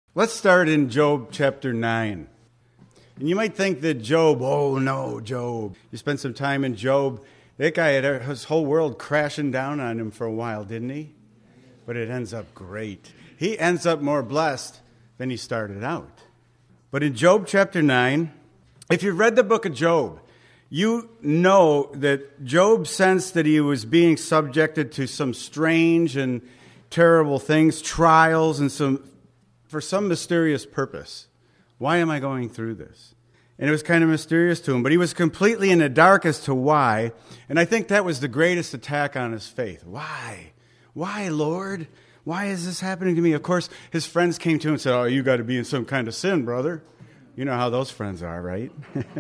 Let's start in Job chapter 9. And you might think that Job, oh no, Job. You spent some time in Job. That guy had his whole world crashing down on him for a while, didn't he? But it ends up great. He ends up more blessed than he started out. But in Job chapter 9, if you've read the book of Job, you know that Job sensed that he was being subjected to some strange and terrible things, trials, and for some mysterious purpose. Why am I going through this? And it was kind of mysterious to him, but he was completely in the dark as to why. And I think that was the greatest attack on his faith. Why? Why, Lord? Why is this happening to me? Of course, his friends came to him and said, oh, you got to be in some kind of sin, brother. You know how those friends are, right?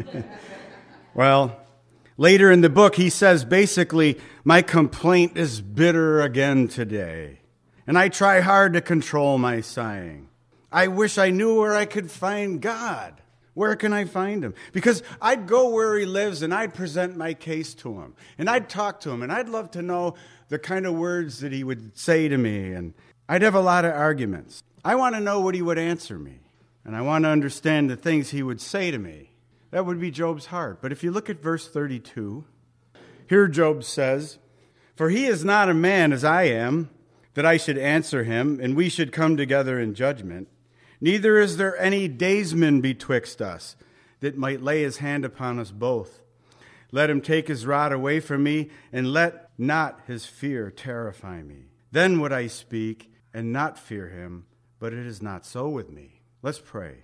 Well, later in the book, he says basically, my complaint is bitter again today, and I try hard to control my sighing. I wish I knew where I could find God. Where can I find him? Because I'd go where he lives and I'd present my case to him. And I'd talk to him. And I'd love to know the kind of words that he would say to me. And I'd have a lot of arguments. I want to know what he would answer me. And I want to understand the things he would say to me. That would be Job's heart. But if you look at verse 32, here Job says, for he is not a man as I am, that I should answer him, and we should come together in judgment. Neither is there any daysman betwixt us that might lay his hand upon us both. Let him take his rod away from me, and let not his fear terrify me. Then would I speak and not fear him, but it is not so with me. Let's pray.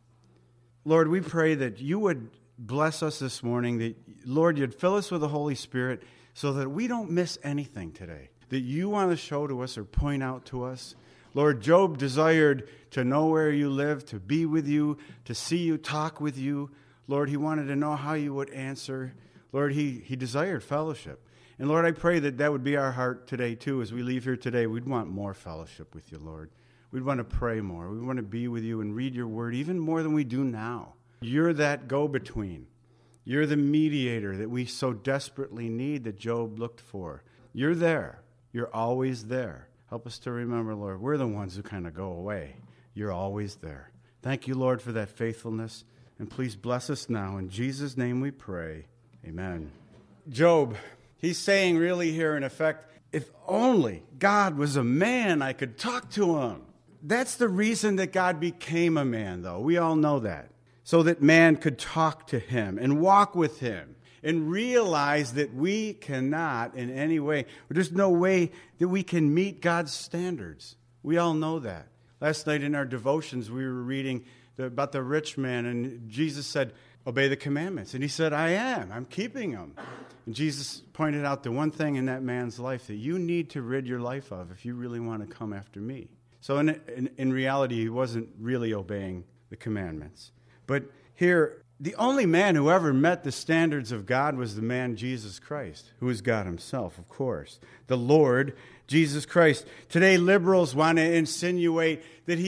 Lord, we pray that you would bless us this morning, that, Lord, you'd fill us with the Holy Spirit so that we don't miss anything today, that you want to show to us or point out to us. Lord, Job desired to know where you live, to be with you, to see you, talk with you. Lord, he wanted to know how you would answer. Lord, he desired fellowship. And Lord, I pray that that would be our heart today too. As we leave here today, we'd want more fellowship with you, Lord. We'd want to pray more. We want to be with you and read your word even more than we do now. You're that go-between. You're the mediator that we so desperately need that Job looked for. You're there. You're always there. Help us to remember, Lord, we're the ones who kind of go away. You're always there. Thank you, Lord, for that faithfulness. And please bless us now. In Jesus' name we pray. Amen. Job, he's saying really here, in effect, if only God was a man, I could talk to him. That's the reason that God became a man, though. We all know that. So that man could talk to him and walk with him. And realize that we cannot in any way, there's no way that we can meet God's standards. We all know that. Last night in our devotions, we were reading about the rich man, and Jesus said, obey the commandments. And he said, I am. I'm keeping them. And Jesus pointed out the one thing in that man's life that you need to rid your life of if you really want to come after me. So in reality, he wasn't really obeying the commandments. But here, the only man who ever met the standards of God was the man Jesus Christ, who is God himself, of course. The Lord, Jesus Christ. Today, liberals want to insinuate that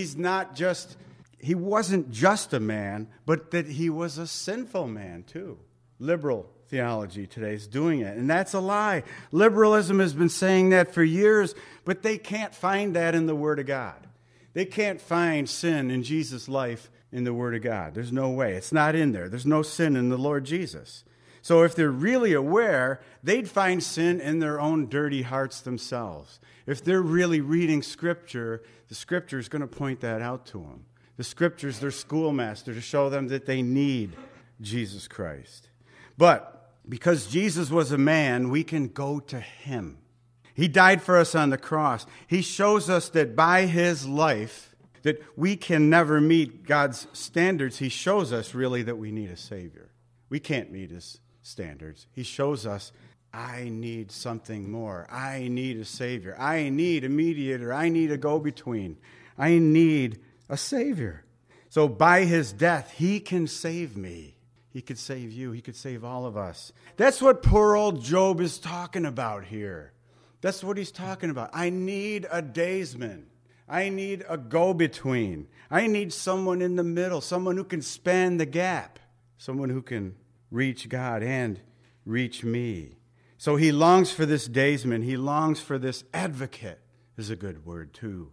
he wasn't just a man, but that he was a sinful man, too. Liberal theology today is doing it, and that's a lie. Liberalism has been saying that for years, but they can't find that in the Word of God. They can't find sin in Jesus' life in the Word of God. There's no way. It's not in there. There's no sin in the Lord Jesus. So if they're really aware, they'd find sin in their own dirty hearts themselves. If they're really reading Scripture, the Scripture is going to point that out to them. The Scripture is their schoolmaster to show them that they need Jesus Christ. But because Jesus was a man, we can go to him. He died for us on the cross. He shows us that by his life, that we can never meet God's standards. He shows us really that we need a Savior. We can't meet his standards. He shows us, I need something more. I need a Savior. I need a mediator. I need a go-between. I need a Savior. So by his death, he can save me. He could save you. He could save all of us. That's what poor old Job is talking about here. That's what he's talking about. I need a daysman. I need a go-between. I need someone in the middle, someone who can span the gap, someone who can reach God and reach me. So he longs for this daysman. He longs for this advocate, is a good word too.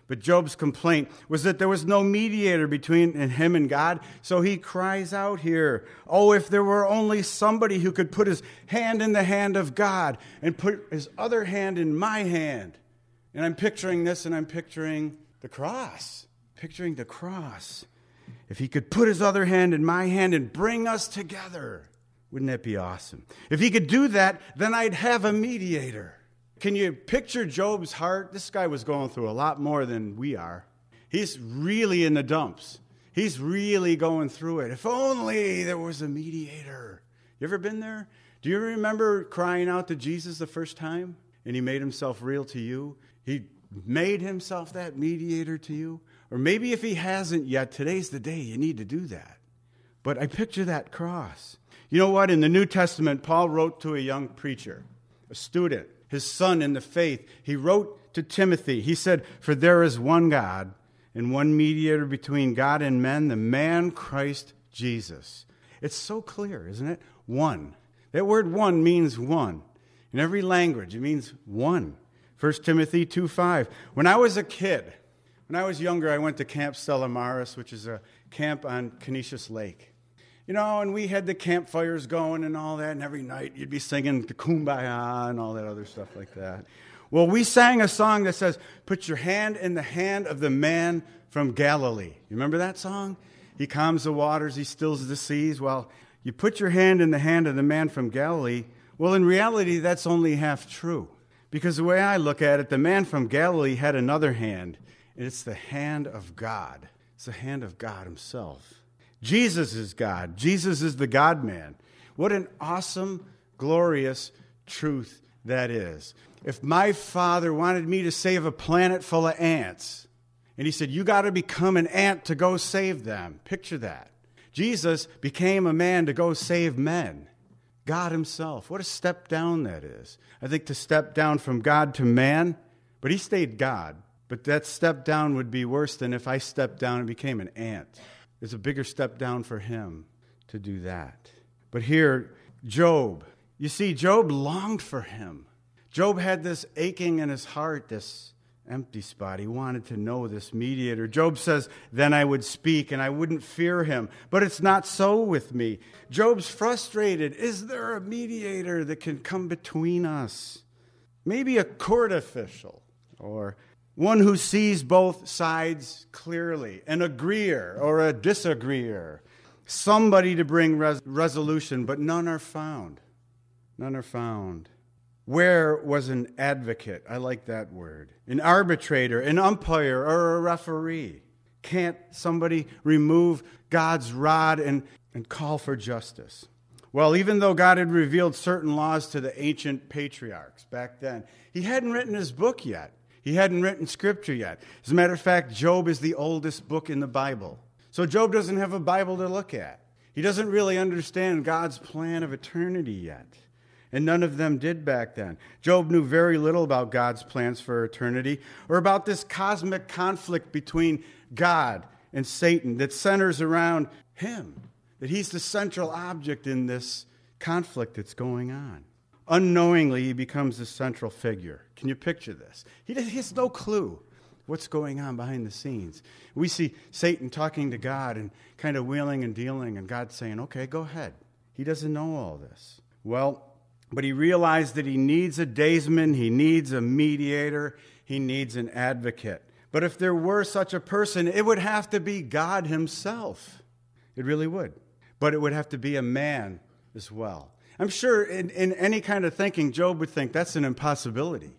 But Job's complaint was that there was no mediator between him and God, so he cries out here, oh, if there were only somebody who could put his hand in the hand of God and put his other hand in my hand. And I'm picturing this, and I'm picturing the cross. Picturing the cross. If he could put his other hand in my hand and bring us together, wouldn't that be awesome? If he could do that, then I'd have a mediator. Can you picture Job's heart? This guy was going through a lot more than we are. He's really in the dumps. He's really going through it. If only there was a mediator. You ever been there? Do you remember crying out to Jesus the first time? And he made himself real to you? He made himself that mediator to you? Or maybe if he hasn't yet, today's the day you need to do that. But I picture that cross. You know what? In the New Testament, Paul wrote to a young preacher, a student, his son in the faith. He wrote to Timothy. He said, for there is one God and one mediator between God and men, the man Christ Jesus. It's so clear, isn't it? One. That word one means one. In every language, it means one. 1 Timothy 2:5. When I was a kid, when I was younger, I went to Camp Stella Maris, which is a camp on Canisius Lake. You know, and we had the campfires going and all that, and every night you'd be singing the Kumbaya and all that other stuff like that. Well, we sang a song that says, put your hand in the hand of the man from Galilee. You remember that song? He calms the waters, he stills the seas. Well, you put your hand in the hand of the man from Galilee. Well, in reality, that's only half true. Because the way I look at it, the man from Galilee had another hand, and it's the hand of God. It's the hand of God himself. Jesus is God. Jesus is the God-man. What an awesome, glorious truth that is. If my father wanted me to save a planet full of ants, and he said, you got to become an ant to go save them. Picture that. Jesus became a man to go save men. God himself. What a step down that is. I think to step down from God to man, but he stayed God. But that step down would be worse than if I stepped down and became an ant. It's a bigger step down for him to do that. But here, Job. You see, Job longed for him. Job had this aching in his heart, this empty spot. He wanted to know this mediator. Job says, then I would speak and I wouldn't fear him. But it's not so with me. Job's frustrated. Is there a mediator that can come between us? Maybe a court official or one who sees both sides clearly, an agreeer or a disagreeer, somebody to bring resolution, but none are found. None are found. Where was an advocate? I like that word. An arbitrator, an umpire, or a referee? Can't somebody remove God's rod and call for justice? Well, even though God had revealed certain laws to the ancient patriarchs back then, he hadn't written his book yet. He hadn't written scripture yet. As a matter of fact, Job is the oldest book in the Bible. So Job doesn't have a Bible to look at. He doesn't really understand God's plan of eternity yet. And none of them did back then. Job knew very little about God's plans for eternity or about this cosmic conflict between God and Satan that centers around him, that he's the central object in this conflict that's going on. Unknowingly, he becomes the central figure. Can you picture this? He has no clue what's going on behind the scenes. We see Satan talking to God and kind of wheeling and dealing, and God saying, okay, go ahead. He doesn't know all this. Well, but he realized that he needs a daysman, he needs a mediator, he needs an advocate. But if there were such a person, it would have to be God himself. It really would. But it would have to be a man as well. I'm sure in any kind of thinking, Job would think that's an impossibility.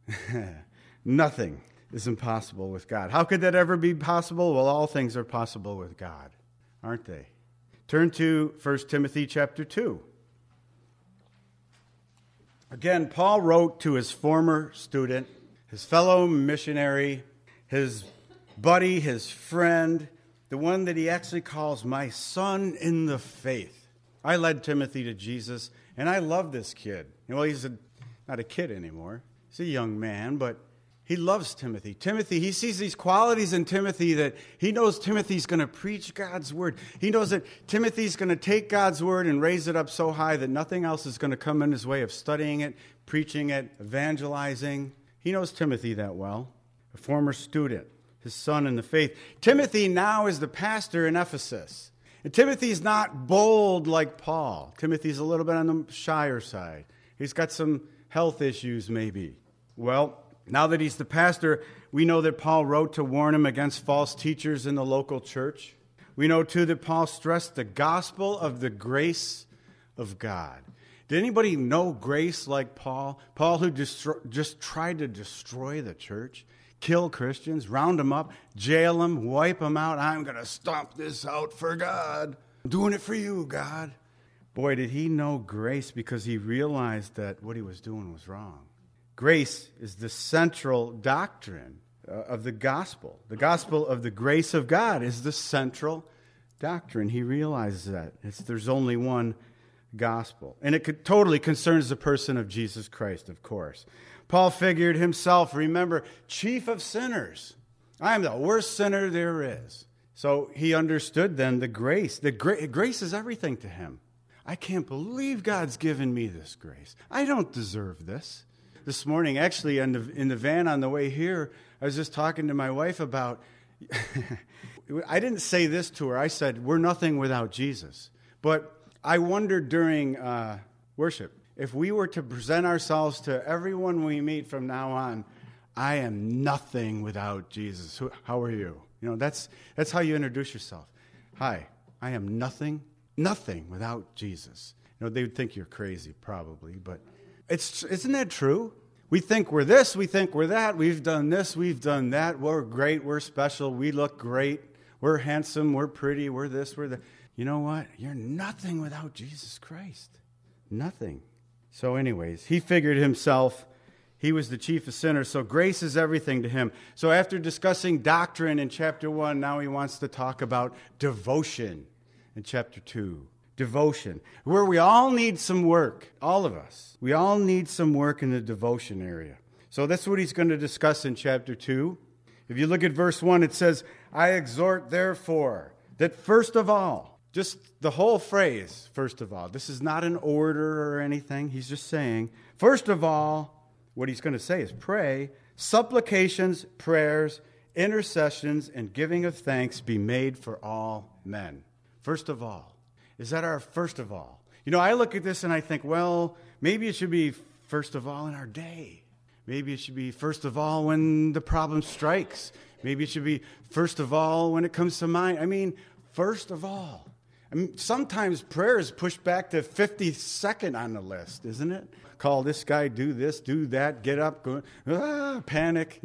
Nothing is impossible with God. How could that ever be possible? Well, all things are possible with God, aren't they? Turn to 1 Timothy chapter 2. Again, Paul wrote to his former student, his fellow missionary, his buddy, his friend, the one that he actually calls my son in the faith. I led Timothy to Jesus, and I love this kid. Well, he's not a kid anymore. He's a young man, but he loves Timothy. Timothy, he sees these qualities in Timothy that he knows Timothy's going to preach God's word. He knows that Timothy's going to take God's word and raise it up so high that nothing else is going to come in his way of studying it, preaching it, evangelizing. He knows Timothy that well, a former student. his son in the faith. Timothy now is the pastor in Ephesus. And Timothy's not bold like Paul. Timothy's a little bit on the shyer side. He's got some health issues maybe. Well, now that he's the pastor, we know that Paul wrote to warn him against false teachers in the local church. We know, too, that Paul stressed the gospel of the grace of God. Did anybody know grace like Paul? Paul who just tried to destroy the church, kill Christians, round them up, jail them, wipe them out. I'm going to stomp this out for God. I'm doing it for you, God. Boy, did he know grace, because he realized that what he was doing was wrong. Grace is the central doctrine of the gospel. The gospel of the grace of God is the central doctrine. He realizes that. There's only one gospel. And it totally concerns the person of Jesus Christ, of course. Paul figured himself, remember, chief of sinners. I am the worst sinner there is. So he understood then the grace. Grace is everything to him. I can't believe God's given me this grace. I don't deserve this. This morning, actually, in the van on the way here, I was just talking to my wife about, I didn't say this to her. I said, we're nothing without Jesus. But I wondered during worship, if we were to present ourselves to everyone we meet from now on, I am nothing without Jesus. How are you? That's how you introduce yourself. Hi, I am nothing without Jesus. They would think you're crazy, probably, but isn't that true? We think we're this, we think we're that, we've done this, we've done that, we're great, we're special, we look great, we're handsome, we're pretty, we're this, we're that. You know what? You're nothing without Jesus Christ. Nothing. So anyways, he figured himself, he was the chief of sinners, so grace is everything to him. So after discussing doctrine in chapter 1, now he wants to talk about devotion in chapter 2. Devotion, where we all need some work, all of us. We all need some work in the devotion area. So that's what he's going to discuss in chapter 2. If you look at verse 1, it says, I exhort, therefore, that first of all, just the whole phrase, first of all. This is not an order or anything. He's just saying, first of all, what he's going to say is pray, supplications, prayers, intercessions, and giving of thanks be made for all men. First of all. Is that our first of all? I look at this and I think, well, maybe it should be first of all in our day. Maybe it should be first of all when the problem strikes. Maybe it should be first of all when it comes to mind. First of all. Sometimes prayer is pushed back to 52nd on the list, isn't it? Call this guy, do this, do that, get up, go, panic,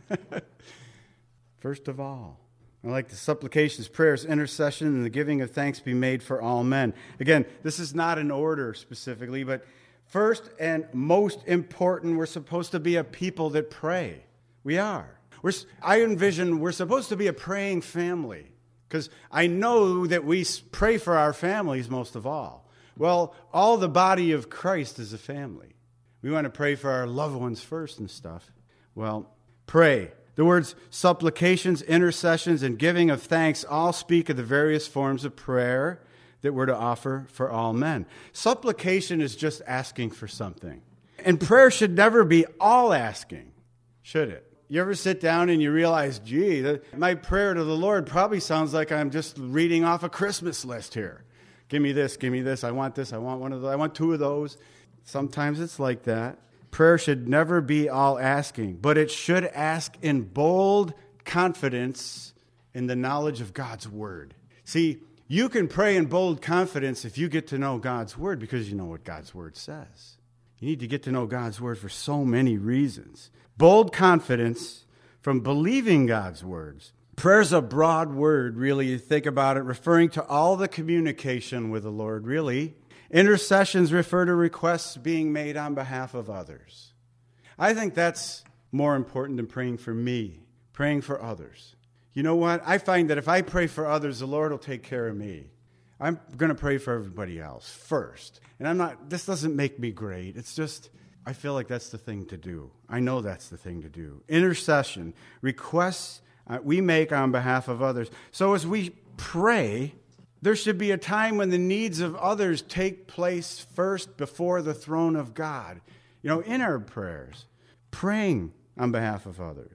First of all. I like the supplications, prayers, intercession, and the giving of thanks be made for all men. Again, this is not an order specifically, but first and most important, we're supposed to be a people that pray. We are. I envision we're supposed to be a praying family, because I know that we pray for our families most of all. Well, all the body of Christ is a family. We want to pray for our loved ones first and stuff. Well, pray. The words supplications, intercessions, and giving of thanks all speak of the various forms of prayer that we're to offer for all men. Supplication is just asking for something. And prayer should never be all asking, should it? You ever sit down and you realize, my prayer to the Lord probably sounds like I'm just reading off a Christmas list here. Give me this, I want this, I want one of those, I want two of those. Sometimes it's like that. Prayer should never be all asking, but it should ask in bold confidence in the knowledge of God's word. See, you can pray in bold confidence if you get to know God's word, because you know what God's word says. You need to get to know God's word for so many reasons. Bold confidence from believing God's words. Prayer's a broad word, really, you think about it, referring to all the communication with the Lord, really. Intercessions refer to requests being made on behalf of others. I think that's more important than praying for me, praying for others. You know what? I find that if I pray for others, the Lord will take care of me. I'm going to pray for everybody else first. And this doesn't make me great. It's just, I feel like that's the thing to do. I know that's the thing to do. Intercession, requests we make on behalf of others. So as we pray, there should be a time when the needs of others take place first before the throne of God. In our prayers, praying on behalf of others.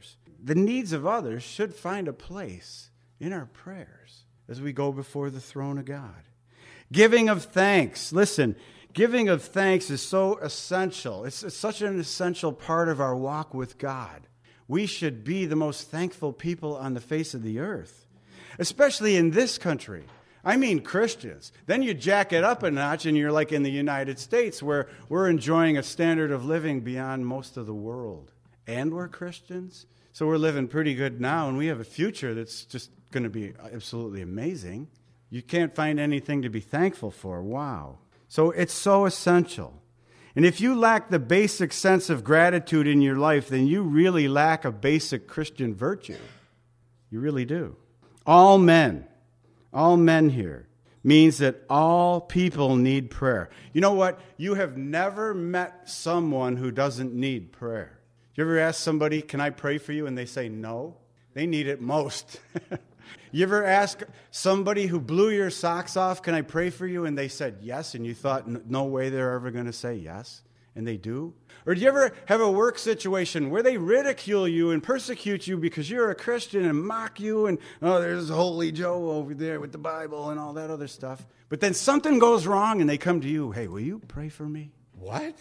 the needs of others should find a place in our prayers as we go before the throne of God. Giving of thanks. Listen, giving of thanks is so essential. It's such an essential part of our walk with God. We should be the most thankful people on the face of the earth, especially in this country. I mean Christians. Then you jack it up a notch and you're like in the United States where we're enjoying a standard of living beyond most of the world. And we're Christians. So we're living pretty good now, and we have a future that's just going to be absolutely amazing. You can't find anything to be thankful for. Wow. So it's so essential. And if you lack the basic sense of gratitude in your life, then you really lack a basic Christian virtue. You really do. All men here means that all people need prayer. You know what? You have never met someone who doesn't need prayer. You ever ask somebody, can I pray for you? And they say no. They need it most. You ever ask somebody who blew your socks off, can I pray for you? And they said yes, and you thought, no way they're ever going to say yes, and they do? Or do you ever have a work situation where they ridicule you and persecute you because you're a Christian and mock you, and, oh, there's Holy Joe over there with the Bible and all that other stuff. But then something goes wrong, and they come to you, hey, will you pray for me? What?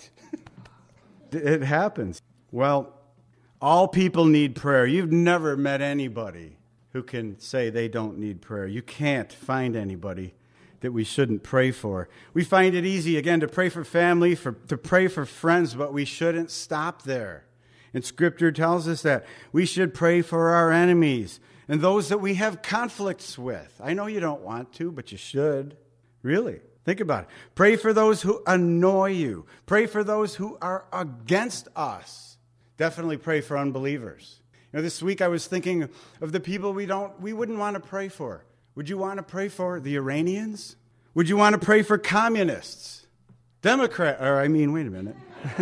It happens. Well, all people need prayer. You've never met anybody who can say they don't need prayer. You can't find anybody that we shouldn't pray for. We find it easy, again, to pray for family, to pray for friends, but we shouldn't stop there. And Scripture tells us that we should pray for our enemies and those that we have conflicts with. I know you don't want to, but you should. Really. Think about it. Pray for those who annoy you. Pray for those who are against us. Definitely pray for unbelievers. You know, this week I was thinking of the people we wouldn't want to pray for. Would you want to pray for the Iranians? Would you want to pray for communists? Wait a minute.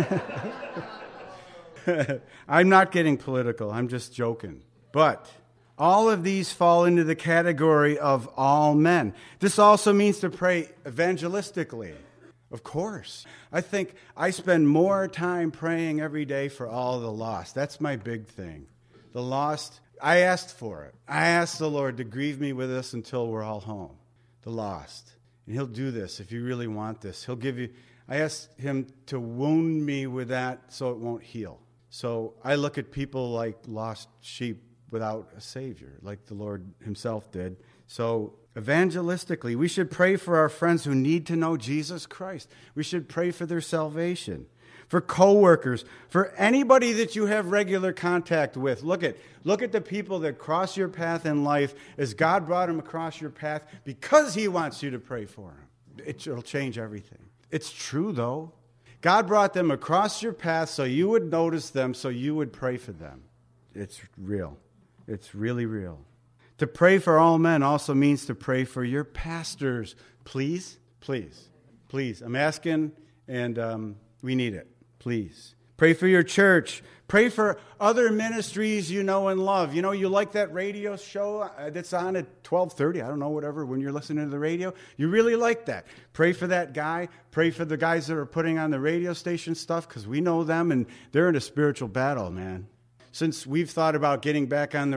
I'm not getting political. I'm just joking. But all of these fall into the category of all men. This also means to pray evangelistically. Of course. I think I spend more time praying every day for all the lost. That's my big thing. The lost, I asked for it. I asked the Lord to grieve me with us until we're all home. The lost. And He'll do this if you really want this. He'll give you, I asked Him to wound me with that so it won't heal. So I look at people like lost sheep without a Savior, like the Lord Himself did. So evangelistically, we should pray for our friends who need to know Jesus Christ. We should pray for their salvation. For coworkers, for anybody that you have regular contact with. Look at the people that cross your path in life as God brought them across your path because He wants you to pray for them. It'll change everything. It's true, though. God brought them across your path so you would notice them, so you would pray for them. It's real. It's really real. To pray for all men also means to pray for your pastors. Please, please, please. I'm asking, and we need it. Please. Pray for your church. Pray for other ministries you know and love. You know, you like that radio show that's on at 12:30, I don't know, whatever, when you're listening to the radio. You really like that. Pray for that guy. Pray for the guys that are putting on the radio station stuff, because we know them, and they're in a spiritual battle, man. Since we've thought about getting back on the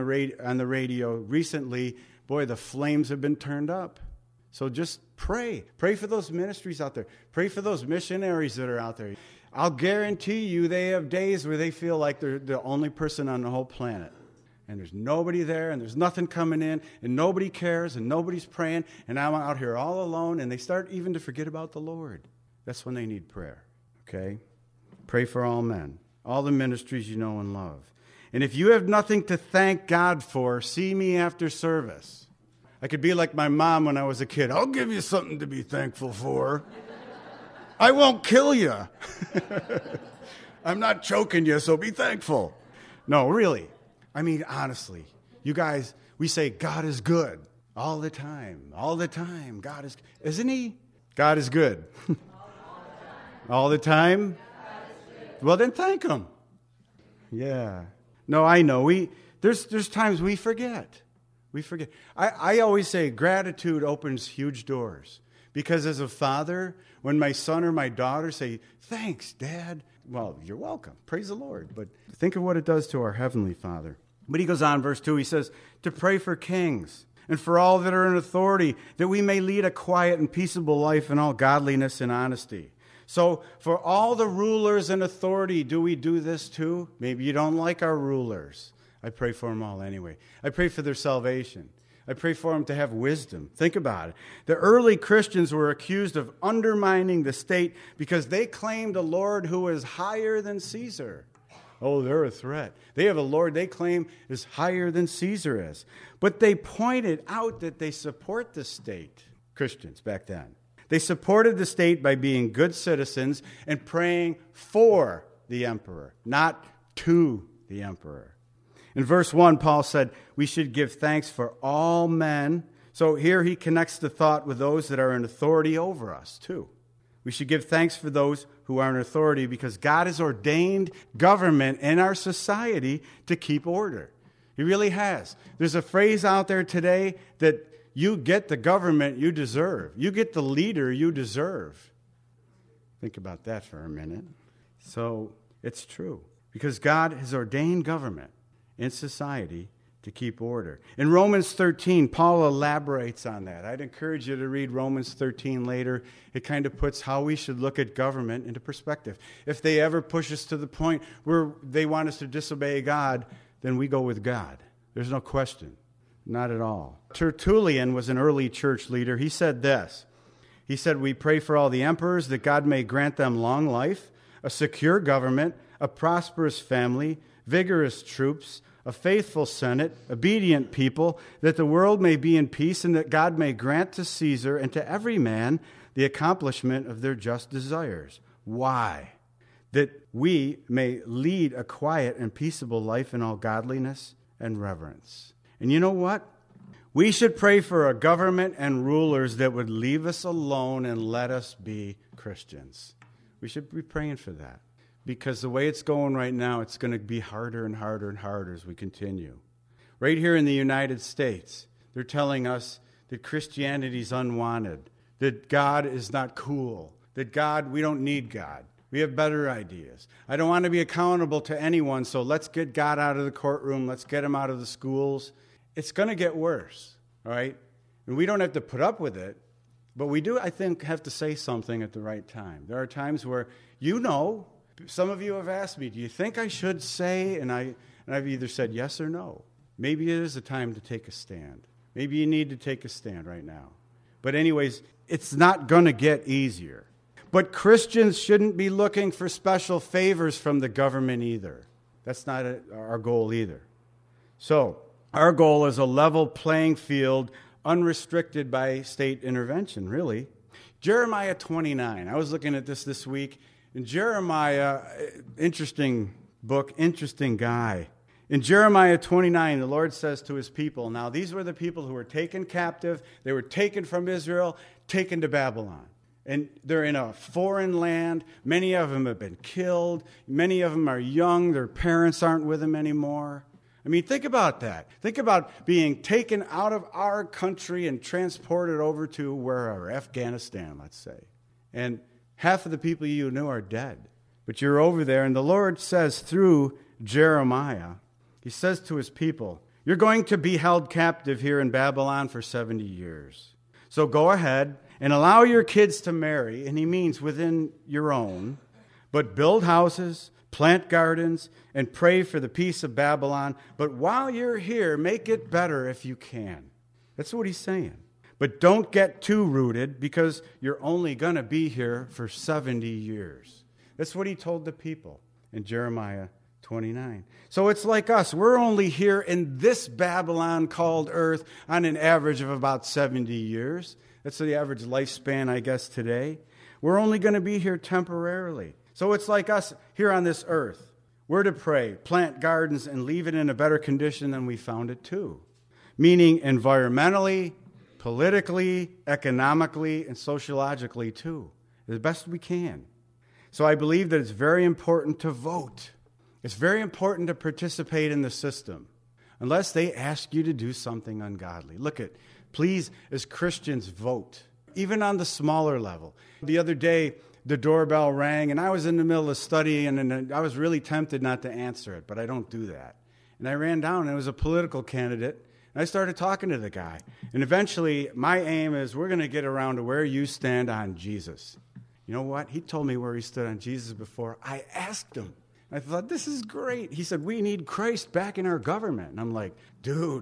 radio recently, boy, the flames have been turned up. So just pray. Pray for those ministries out there. Pray for those missionaries that are out there. I'll guarantee you they have days where they feel like they're the only person on the whole planet. And there's nobody there, and there's nothing coming in, and nobody cares, and nobody's praying, and I'm out here all alone, and they start even to forget about the Lord. That's when they need prayer, okay? Pray for all men, all the ministries you know and love. And if you have nothing to thank God for, see me after service. I could be like my mom when I was a kid. I'll give you something to be thankful for. I won't kill you. I'm not choking you, so be thankful. No, really. I mean, honestly, you guys, we say God is good all the time. All the time. God is, isn't He? God is good. All the time? Well, then thank Him. Yeah. No, I know. There's times we forget. We forget. I always say gratitude opens huge doors. Because as a father, when my son or my daughter say, thanks, Dad, well, you're welcome. Praise the Lord. But think of what it does to our Heavenly Father. But he goes on, verse 2, he says, to pray for kings and for all that are in authority, that we may lead a quiet and peaceable life in all godliness and honesty. So for all the rulers and authority, do we do this too? Maybe you don't like our rulers. I pray for them all anyway. I pray for their salvation. I pray for them to have wisdom. Think about it. The early Christians were accused of undermining the state because they claimed a Lord who is higher than Caesar. Oh, they're a threat. They have a Lord they claim is higher than Caesar is. But they pointed out that they support the state, Christians back then. They supported the state by being good citizens and praying for the emperor, not to the emperor. In verse 1, Paul said, we should give thanks for all men. So here he connects the thought with those that are in authority over us, too. We should give thanks for those who are in authority because God has ordained government in our society to keep order. He really has. There's a phrase out there today that you get the government you deserve. You get the leader you deserve. Think about that for a minute. So it's true because God has ordained government in society to keep order. In Romans 13, Paul elaborates on that. I'd encourage you to read Romans 13 later. It kind of puts how we should look at government into perspective. If they ever push us to the point where they want us to disobey God, then we go with God. There's no question. Not at all. Tertullian was an early church leader. He said this. He said, we pray for all the emperors that God may grant them long life, a secure government, a prosperous family, vigorous troops, a faithful Senate, obedient people, that the world may be in peace and that God may grant to Caesar and to every man the accomplishment of their just desires. Why? That we may lead a quiet and peaceable life in all godliness and reverence. And you know what? We should pray for a government and rulers that would leave us alone and let us be Christians. We should be praying for that. Because the way it's going right now, it's going to be harder and harder and harder as we continue. Right here in the United States, they're telling us that Christianity is unwanted, that God is not cool, that God, we don't need God. We have better ideas. I don't want to be accountable to anyone, so let's get God out of the courtroom. Let's get him out of the schools. It's going to get worse, all right? And we don't have to put up with it, but we do, I think, have to say something at the right time. There are times where, some of you have asked me, do you think I should say? And I've either said yes or no. Maybe it is a time to take a stand. Maybe you need to take a stand right now. But anyways, it's not going to get easier. But Christians shouldn't be looking for special favors from the government either. That's not our goal either. So our goal is a level playing field, unrestricted by state intervention, really. Jeremiah 29. I was looking at this week. In Jeremiah, interesting book, interesting guy. In Jeremiah 29, the Lord says to his people, now these were the people who were taken captive. They were taken from Israel, taken to Babylon. And they're in a foreign land. Many of them have been killed. Many of them are young. Their parents aren't with them anymore. I mean, think about that. Think about being taken out of our country and transported over to wherever, Afghanistan, let's say. And half of the people you knew are dead. But you're over there, and the Lord says through Jeremiah, he says to his people, you're going to be held captive here in Babylon for 70 years. So go ahead and allow your kids to marry, and he means within your own, but build houses, plant gardens, and pray for the peace of Babylon. But while you're here, make it better if you can. That's what he's saying. But don't get too rooted because you're only going to be here for 70 years. That's what he told the people in Jeremiah 29. So it's like us. We're only here in this Babylon called earth on an average of about 70 years. That's the average lifespan, I guess, today. We're only going to be here temporarily. So it's like us here on this earth. We're to pray, plant gardens, and leave it in a better condition than we found it too. Meaning environmentally, politically, economically, and sociologically too, as best we can. So I believe that it's very important to vote. It's very important to participate in the system, unless they ask you to do something ungodly. Please, as Christians, vote, even on the smaller level. The other day, the doorbell rang, and I was in the middle of studying, and I was really tempted not to answer it, but I don't do that. And I ran down, and it was a political candidate. And I started talking to the guy. And eventually, my aim is we're going to get around to where you stand on Jesus. You know what? He told me where he stood on Jesus before I asked him. I thought, this is great. He said, we need Christ back in our government. And I'm like, dude,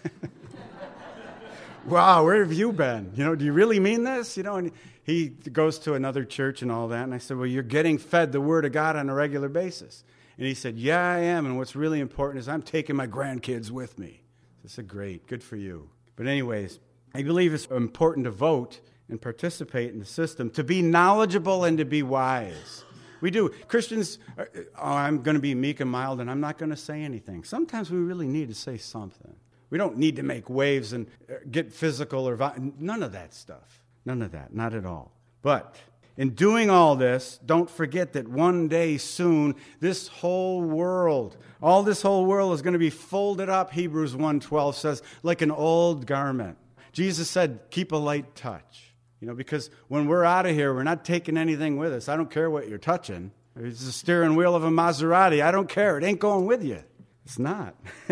wow, where have you been? Do you really mean this? And he goes to another church and all that. And I said, well, you're getting fed the Word of God on a regular basis. And he said, yeah, I am. And what's really important is I'm taking my grandkids with me. I said, great, good for you. But anyways, I believe it's important to vote and participate in the system, to be knowledgeable and to be wise. We do. Christians, I'm going to be meek and mild, and I'm not going to say anything. Sometimes we really need to say something. We don't need to make waves and get physical or none of that stuff. None of that, not at all. But in doing all this, don't forget that one day soon, this whole world is going to be folded up, Hebrews 1:12 says, like an old garment. Jesus said, keep a light touch. Because when we're out of here, we're not taking anything with us. I don't care what you're touching. It's the steering wheel of a Maserati. I don't care. It ain't going with you. It's not.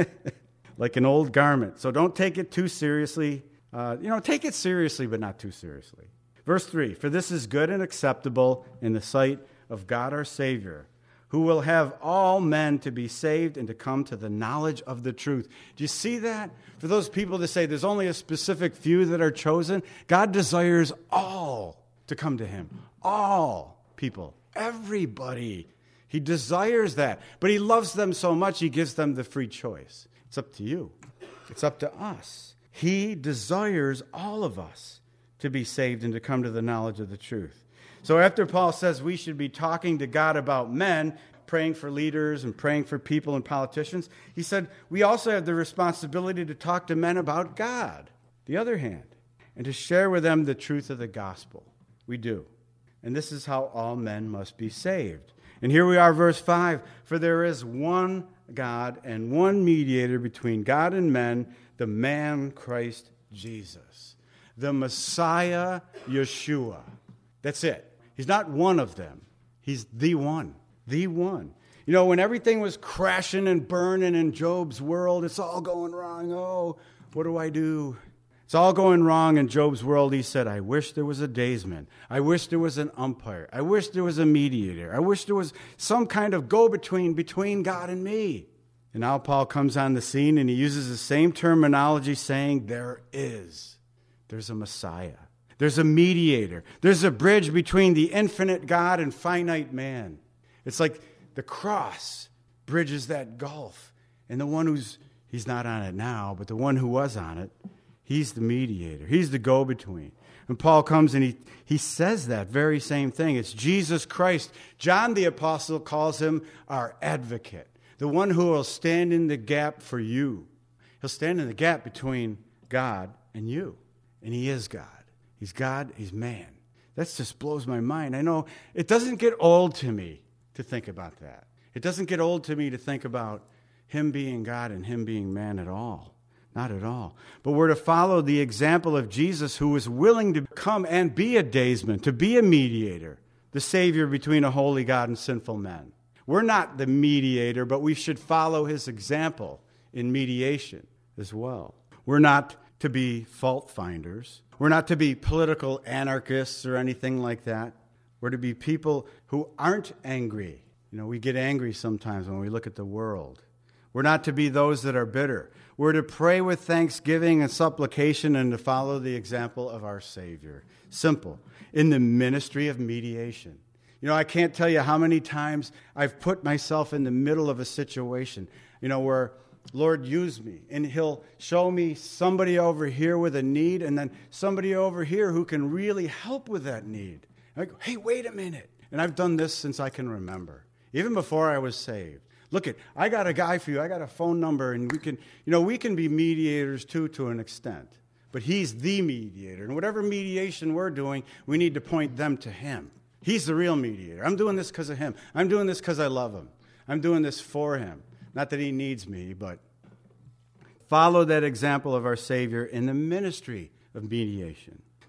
Like an old garment. So don't take it too seriously. Take it seriously, but not too seriously. Verse 3, for this is good and acceptable in the sight of God our Savior, who will have all men to be saved and to come to the knowledge of the truth. Do you see that? For those people that say there's only a specific few that are chosen, God desires all to come to him. All people. Everybody. He desires that. But he loves them so much, he gives them the free choice. It's up to you. It's up to us. He desires all of us to be saved and to come to the knowledge of the truth. So after Paul says we should be talking to God about men, praying for leaders and praying for people and politicians, he said we also have the responsibility to talk to men about God, the other hand, and to share with them the truth of the gospel. We do. And this is how all men must be saved. And here we are, verse 5. For there is one God and one mediator between God and men, the man Christ Jesus, the Messiah Yeshua. That's it. He's not one of them. He's the one. The one. When everything was crashing and burning in Job's world, it's all going wrong. Oh, what do I do? It's all going wrong in Job's world. He said, I wish there was a daysman. I wish there was an umpire. I wish there was a mediator. I wish there was some kind of go-between between God and me. And now Paul comes on the scene and he uses the same terminology saying there's a Messiah. There's a mediator. There's a bridge between the infinite God and finite man. It's like the cross bridges that gulf. And the one he's not on it now, but the one who was on it, he's the mediator. He's the go-between. And Paul comes and he says that very same thing. It's Jesus Christ. John the Apostle calls him our advocate, the one who will stand in the gap for you. He'll stand in the gap between God and you. And he is God. He's God, he's man. That just blows my mind. I know it doesn't get old to me to think about that. It doesn't get old to me to think about him being God and him being man at all. Not at all. But we're to follow the example of Jesus, who was willing to come and be a daysman, to be a mediator, the Savior between a holy God and sinful men. We're not the mediator, but we should follow his example in mediation as well. We're not to be fault finders. We're not to be political anarchists or anything like that. We're to be people who aren't angry. We get angry sometimes when we look at the world. We're not to be those that are bitter. We're to pray with thanksgiving and supplication and to follow the example of our Savior. Simple. In the ministry of mediation. I can't tell you how many times I've put myself in the middle of a situation, where Lord, use me. And he'll show me somebody over here with a need and then somebody over here who can really help with that need. I go, hey, wait a minute. And I've done this since I can remember, even before I was saved. Look, I got a guy for you. I got a phone number, and we can be mediators too to an extent. But he's the mediator. And whatever mediation we're doing, we need to point them to him. He's the real mediator. I'm doing this because of him. I'm doing this because I love him. I'm doing this for him. Not that he needs me, but follow that example of our Savior in the ministry of mediation.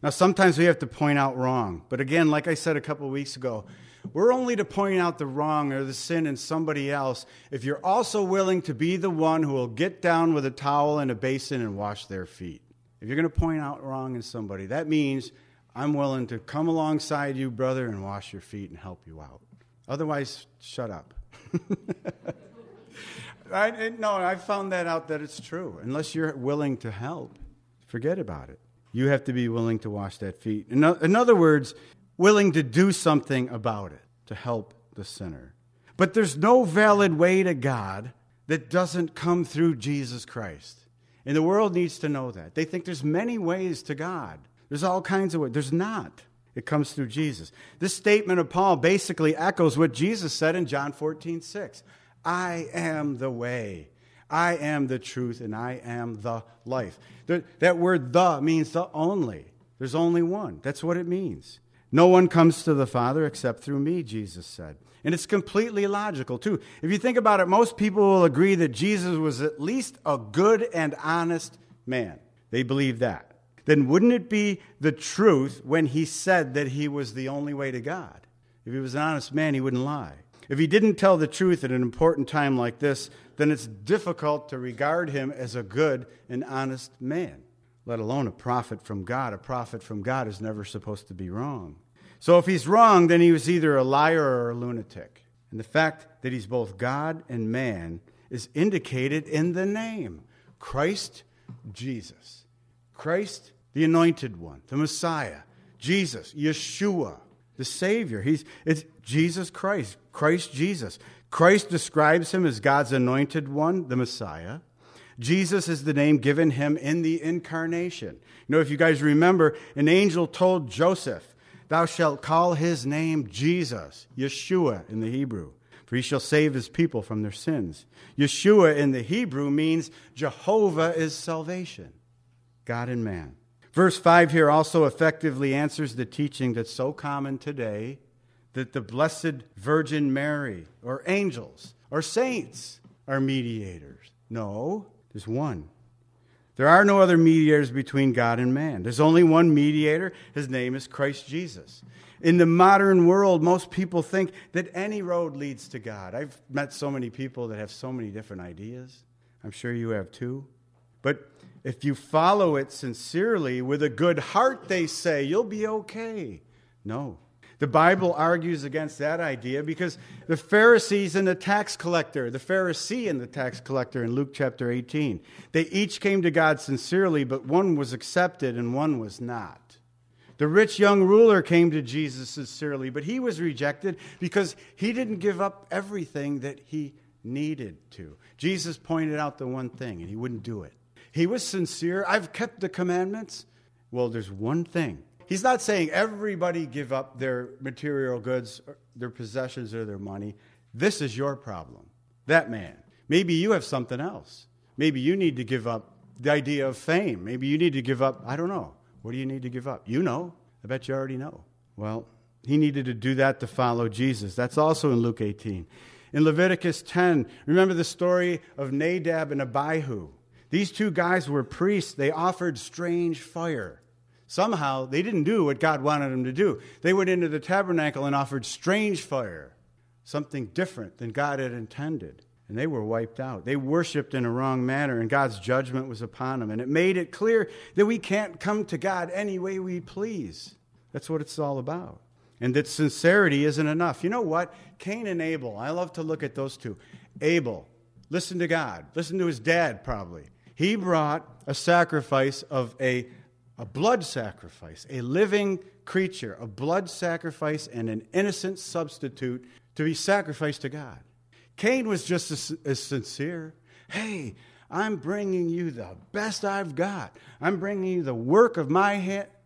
Now, sometimes we have to point out wrong. But again, like I said a couple of weeks ago, we're only to point out the wrong or the sin in somebody else if you're also willing to be the one who will get down with a towel and a basin and wash their feet. If you're going to point out wrong in somebody, that means I'm willing to come alongside you, brother, and wash your feet and help you out. Otherwise, shut up. I found that out that it's true. Unless you're willing to help, forget about it. You have to be willing to wash that feet. In other words, willing to do something about it to help the sinner. But there's no valid way to God that doesn't come through Jesus Christ. And the world needs to know that. They think there's many ways to God. There's all kinds of ways. There's not. It comes through Jesus. This statement of Paul basically echoes what Jesus said in John 14:6. I am the way, I am the truth, and I am the life. That word "the" means the only. There's only one. That's what it means. No one comes to the Father except through me, Jesus said. And it's completely logical, too. If you think about it, most people will agree that Jesus was at least a good and honest man. They believe that. Then wouldn't it be the truth when he said that he was the only way to God? If he was an honest man, he wouldn't lie. If he didn't tell the truth at an important time like this, then it's difficult to regard him as a good and honest man, let alone a prophet from God. A prophet from God is never supposed to be wrong. So if he's wrong, then he was either a liar or a lunatic. And the fact that he's both God and man is indicated in the name, Christ Jesus. Christ, the anointed one, the Messiah. Jesus, Yeshua, the Savior. It's Jesus Christ, Christ Jesus. Christ describes him as God's anointed one, the Messiah. Jesus is the name given him in the incarnation. You know, if you guys remember, an angel told Joseph, thou shalt call his name Jesus, Yeshua in the Hebrew, for he shall save his people from their sins. Yeshua in the Hebrew means Jehovah is salvation, God and man. Verse 5 here also effectively answers the teaching that's so common today that the Blessed Virgin Mary or angels or saints are mediators. No, there's one. There are no other mediators between God and man. There's only one mediator. His name is Christ Jesus. In the modern world, most people think that any road leads to God. I've met so many people that have so many different ideas. I'm sure you have too. But if you follow it sincerely with a good heart, they say, you'll be okay. No. The Bible argues against that idea because the Pharisees and the tax collector, the Pharisee and the tax collector in Luke chapter 18, they each came to God sincerely, but one was accepted and one was not. The rich young ruler came to Jesus sincerely, but he was rejected because he didn't give up everything that he needed to. Jesus pointed out the one thing, and he wouldn't do it. He was sincere. I've kept the commandments. Well, there's one thing. He's not saying everybody give up their material goods, their possessions, or their money. This is your problem. That man. Maybe you have something else. Maybe you need to give up the idea of fame. Maybe you need to give up, I don't know. What do you need to give up? You know. I bet you already know. Well, he needed to do that to follow Jesus. That's also in Luke 18. In Leviticus 10, remember the story of Nadab and Abihu. These two guys were priests. They offered strange fire. Somehow, they didn't do what God wanted them to do. They went into the tabernacle and offered strange fire, something different than God had intended. And they were wiped out. They worshiped in a wrong manner, and God's judgment was upon them. And it made it clear that we can't come to God any way we please. That's what it's all about. And that sincerity isn't enough. You know what? Cain and Abel, I love to look at those two. Abel, listen to God. Listen to his dad, probably. He brought a sacrifice of a blood sacrifice, a living creature, a blood sacrifice, and an innocent substitute to be sacrificed to God. Cain was just as sincere. Hey, I'm bringing you the best I've got. I'm bringing you the work of my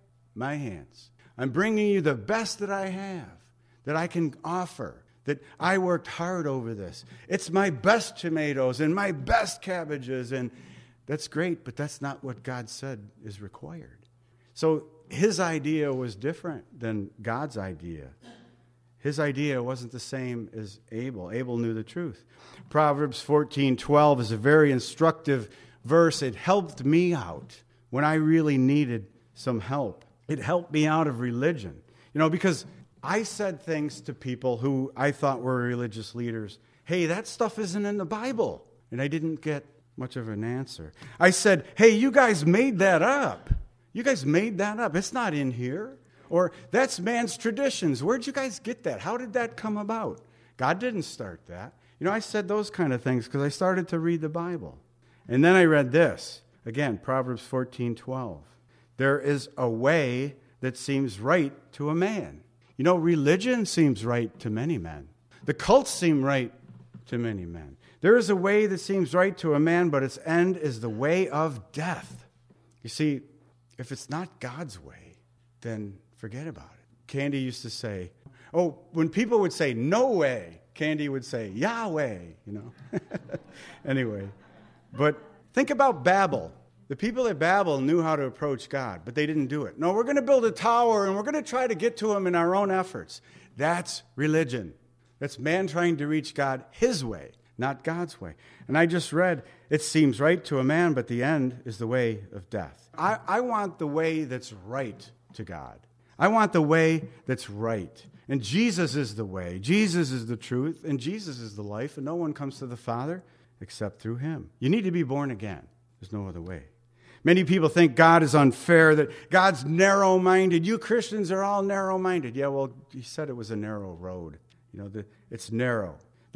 hands. I'm bringing you the best that I have, that I can offer, that I worked hard over this. It's my best tomatoes and my best cabbages, and that's great, but that's not what God said is required. So his idea was different than God's idea. His idea wasn't the same as Abel. Abel knew the truth. Proverbs 14:12 is a very instructive verse. It helped me out when I really needed some help. It helped me out of religion. Because I said things to people who I thought were religious leaders. Hey, that stuff isn't in the Bible. And I didn't get much of an answer. I said, hey, you guys made that up. You guys made that up. It's not in here. Or that's man's traditions. Where'd you guys get that? How did that come about? God didn't start that. I said those kind of things because I started to read the Bible. And then I read this. Again, Proverbs 14:12. There is a way that seems right to a man. Religion seems right to many men. The cults seem right to many men. There is a way that seems right to a man, but its end is the way of death. You see, if it's not God's way, then forget about it. Candy used to say, when people would say, no way, Candy would say, Yahweh, Anyway, but think about Babel. The people at Babel knew how to approach God, but they didn't do it. No, we're going to build a tower, and we're going to try to get to him in our own efforts. That's religion. That's man trying to reach God his way, not God's way. And I just read, it seems right to a man, but the end is the way of death. I want the way that's right to God. I want the way that's right. And Jesus is the way. Jesus is the truth. And Jesus is the life. And no one comes to the Father except through him. You need to be born again. There's no other way. Many people think God is unfair, that God's narrow-minded. You Christians are all narrow-minded. Yeah, well, he said it was a narrow road. It's narrow.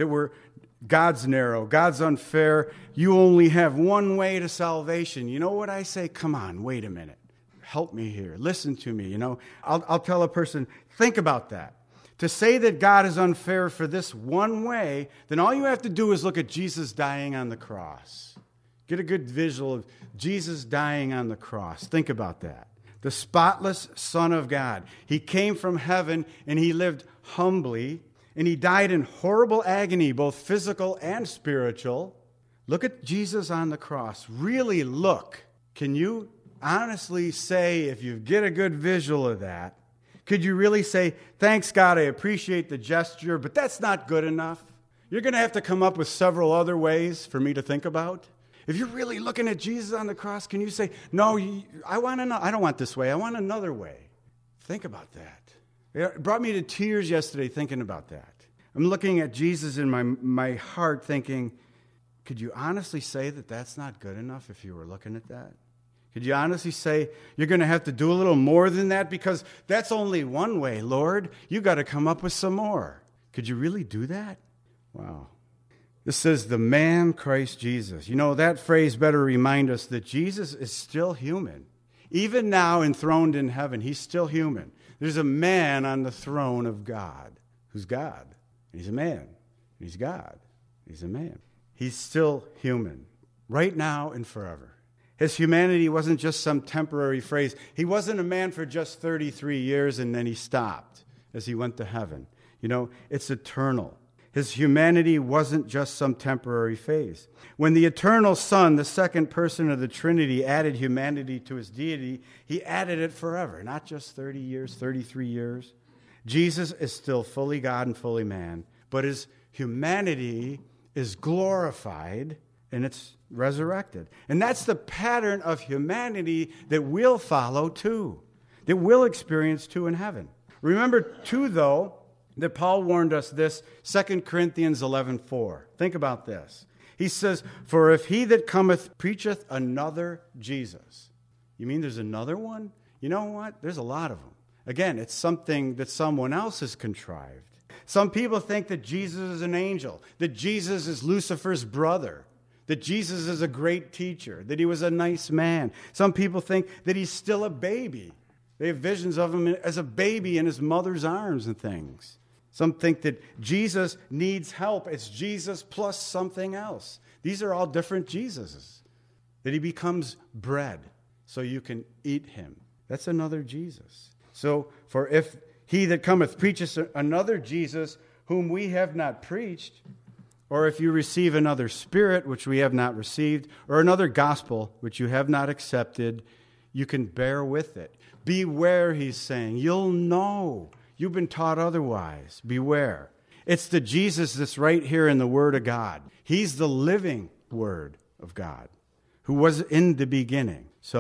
God's narrow. God's unfair. You only have one way to salvation. You know what I say? Come on, wait a minute. Help me here. Listen to me. I'll tell a person, think about that. To say that God is unfair for this one way, then all you have to do is look at Jesus dying on the cross. Get a good visual of Jesus dying on the cross. Think about that. The spotless Son of God. He came from heaven and he lived humbly and he died in horrible agony, both physical and spiritual. Look at Jesus on the cross. Really look. Can you honestly say, if you get a good visual of that, could you really say, thanks God, I appreciate the gesture, but that's not good enough? You're going to have to come up with several other ways for me to think about. If you're really looking at Jesus on the cross, can you say, no, I don't want this way. I want another way. Think about that. It brought me to tears yesterday thinking about that. I'm looking at Jesus in my heart thinking, could you honestly say that that's not good enough if you were looking at that? Could you honestly say you're going to have to do a little more than that because that's only one way, Lord? You got to come up with some more. Could you really do that? Wow. This says the man Christ Jesus. That phrase better remind us that Jesus is still human. Even now enthroned in heaven, he's still human. There's a man on the throne of God who's God. He's a man. He's God. He's a man. He's still human right now and forever. His humanity wasn't just some temporary phrase. He wasn't a man for just 33 years and then he stopped as he went to heaven. It's eternal. His humanity wasn't just some temporary phase. When the eternal Son, the second person of the Trinity, added humanity to his deity, he added it forever, not just 30 years, 33 years. Jesus is still fully God and fully man, but his humanity is glorified and it's resurrected. And that's the pattern of humanity that we'll follow too, that we'll experience too in heaven. Remember too, though, that Paul warned us this, 2 Corinthians 11:4. Think about this. He says, for if he that cometh preacheth another Jesus. You mean there's another one? You know what? There's a lot of them. Again, it's something that someone else has contrived. Some people think that Jesus is an angel, that Jesus is Lucifer's brother, that Jesus is a great teacher, that he was a nice man. Some people think that he's still a baby. They have visions of him as a baby in his mother's arms and things. Some think that Jesus needs help. It's Jesus plus something else. These are all different Jesuses. That he becomes bread so you can eat him. That's another Jesus. So, for if he that cometh preacheth another Jesus whom we have not preached, or if you receive another spirit which we have not received, or another gospel which you have not accepted, you can bear with it. Beware, he's saying. You'll know. You've been taught otherwise. Beware. It's the Jesus that's right here in the Word of God. He's the living Word of God who was in the beginning. So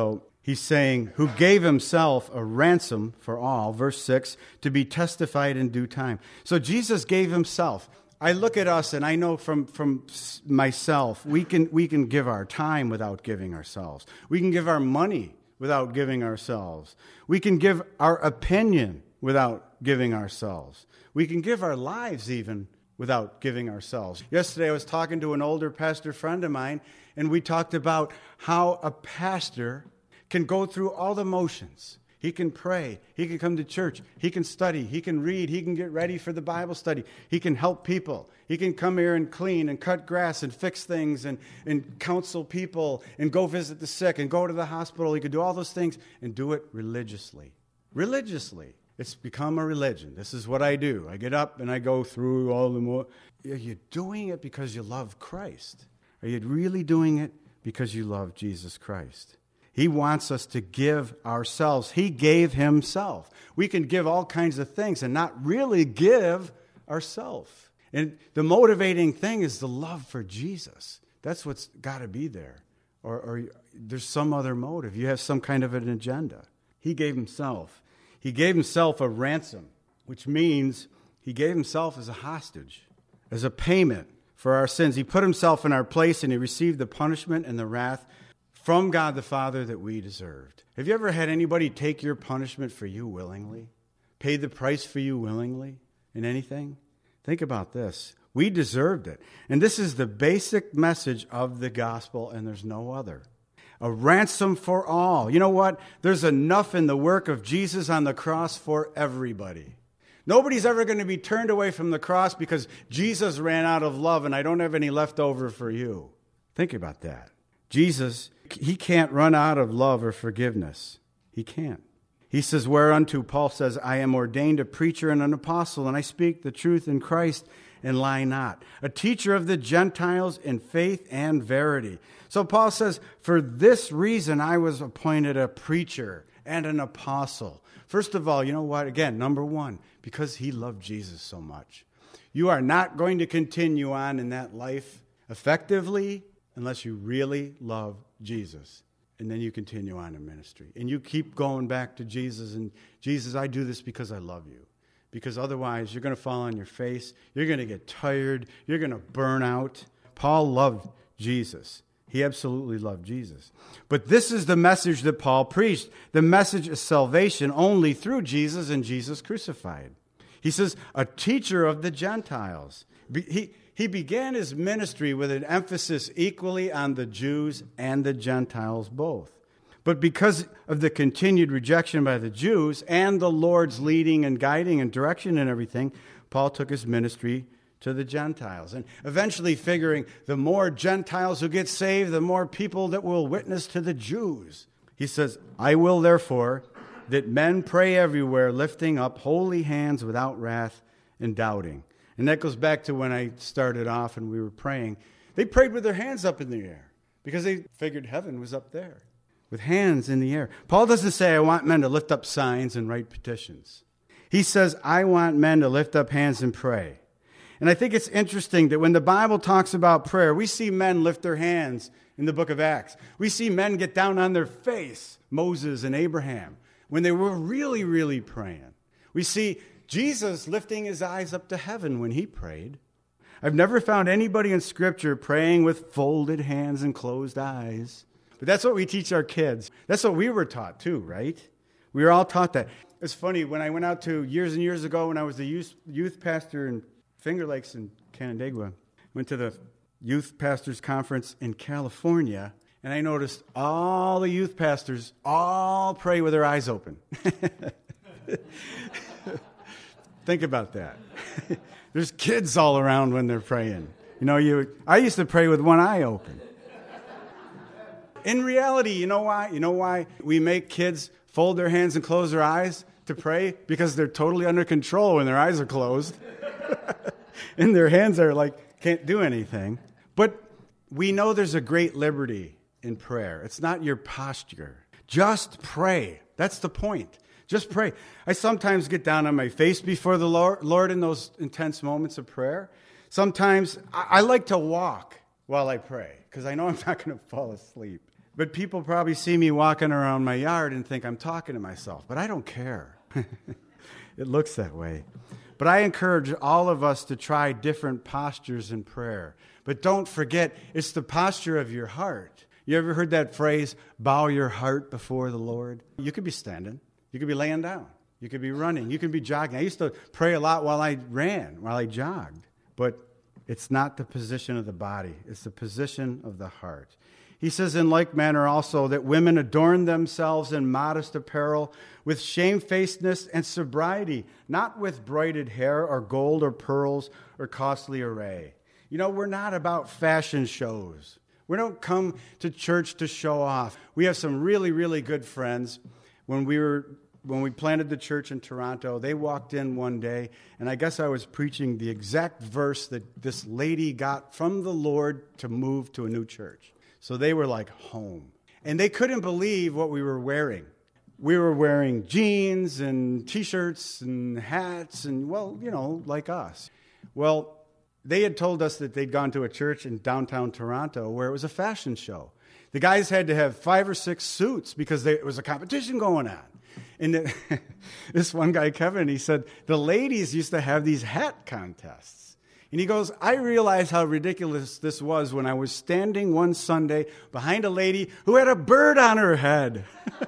He's saying, who gave himself a ransom for all, verse 6, to be testified in due time. So Jesus gave himself. I look at us and I know from myself, we can give our time without giving ourselves. We can give our money without giving ourselves. We can give our opinion without giving ourselves. We can give our lives even without giving ourselves. Yesterday I was talking to an older pastor friend of mine, and we talked about how a pastor can go through all the motions. He can pray. He can come to church. He can study. He can read. He can get ready for the Bible study. He can help people. He can come here and clean and cut grass and fix things and counsel people and go visit the sick and go to the hospital. He could do all those things and do it religiously. Religiously. It's become a religion. This is what I do. I get up and I go through all the more. Are you doing it because you love Christ? Are you really doing it because you love Jesus Christ? He wants us to give ourselves. He gave himself. We can give all kinds of things and not really give ourselves. And the motivating thing is the love for Jesus. That's what's got to be there. Or there's some other motive. You have some kind of an agenda. He gave himself. He gave himself a ransom, which means he gave himself as a hostage, as a payment for our sins. He put himself in our place, and he received the punishment and the wrath from God the Father that we deserved. Have you ever had anybody take your punishment for you willingly? Pay the price for you willingly in anything? Think about this. We deserved it. And this is the basic message of the gospel, and there's no other. A ransom for all. You know what? There's enough in the work of Jesus on the cross for everybody. Nobody's ever going to be turned away from the cross because Jesus ran out of love and I don't have any left over for you. Think about that. Jesus, he can't run out of love or forgiveness. He can't. He says, whereunto, Paul says, I am ordained a preacher and an apostle, and I speak the truth in Christ and lie not. A teacher of the Gentiles in faith and verity. So Paul says, for this reason I was appointed a preacher and an apostle. First of all, you know what? Again, number one, because he loved Jesus so much. You are not going to continue on in that life effectively unless you really love Jesus. And then you continue on in ministry. And you keep going back to Jesus. And Jesus, I do this because I love you. Because otherwise, you're going to fall on your face. You're going to get tired. You're going to burn out. Paul loved Jesus. He absolutely loved Jesus. But this is the message that Paul preached. The message is salvation only through Jesus and Jesus crucified. He says, a teacher of the Gentiles. He began his ministry with an emphasis equally on the Jews and the Gentiles both. But because of the continued rejection by the Jews and the Lord's leading and guiding and direction and everything, Paul took his ministry to the Gentiles. And eventually figuring the more Gentiles who get saved, the more people that will witness to the Jews. He says, I will therefore that men pray everywhere, lifting up holy hands without wrath and doubting. And that goes back to when I started off and we were praying. They prayed with their hands up in the air because they figured heaven was up there with hands in the air. Paul doesn't say, I want men to lift up signs and write petitions. He says, I want men to lift up hands and pray. And I think it's interesting that when the Bible talks about prayer, we see men lift their hands in the book of Acts. We see men get down on their face, Moses and Abraham, when they were really, really praying. We see Jesus lifting his eyes up to heaven when he prayed. I've never found anybody in Scripture praying with folded hands and closed eyes. But that's what we teach our kids. That's what we were taught too, right? We were all taught that. It's funny, when I went out to, years and years ago, when I was the youth pastor in Finger Lakes in Canandaigua, went to the youth pastors conference in California, and I noticed all the youth pastors all pray with their eyes open. Think about that. There's kids all around when they're praying. I used to pray with one eye open. In reality, you know why? You know why we make kids fold their hands and close their eyes to pray? Because they're totally under control when their eyes are closed. And their hands are can't do anything. But we know there's a great liberty in prayer. It's not your posture. Just pray. That's the point. Just pray. I sometimes get down on my face before the Lord in those intense moments of prayer. Sometimes I like to walk while I pray because I know I'm not going to fall asleep. But people probably see me walking around my yard and think I'm talking to myself. But I don't care. It looks that way. But I encourage all of us to try different postures in prayer. But don't forget, it's the posture of your heart. You ever heard that phrase, bow your heart before the Lord? You could be standing. You could be laying down. You could be running. You could be jogging. I used to pray a lot while I ran, while I jogged. But it's not the position of the body. It's the position of the heart. He says in like manner also that women adorn themselves in modest apparel with shamefacedness and sobriety, not with braided hair or gold or pearls or costly array. You know, we're not about fashion shows. We don't come to church to show off. We have some really, really good friends. When we planted the church in Toronto, they walked in one day, and I guess I was preaching the exact verse that this lady got from the Lord to move to a new church. So they were like home. And they couldn't believe what we were wearing. We were wearing jeans and T-shirts and hats and, well, you know, like us. Well, they had told us that they'd gone to a church in downtown Toronto where it was a fashion show. The guys had to have 5 or 6 suits because there was a competition going on. And this one guy, Kevin, he said, the ladies used to have these hat contests. And he goes, I realized how ridiculous this was when I was standing one Sunday behind a lady who had a bird on her head.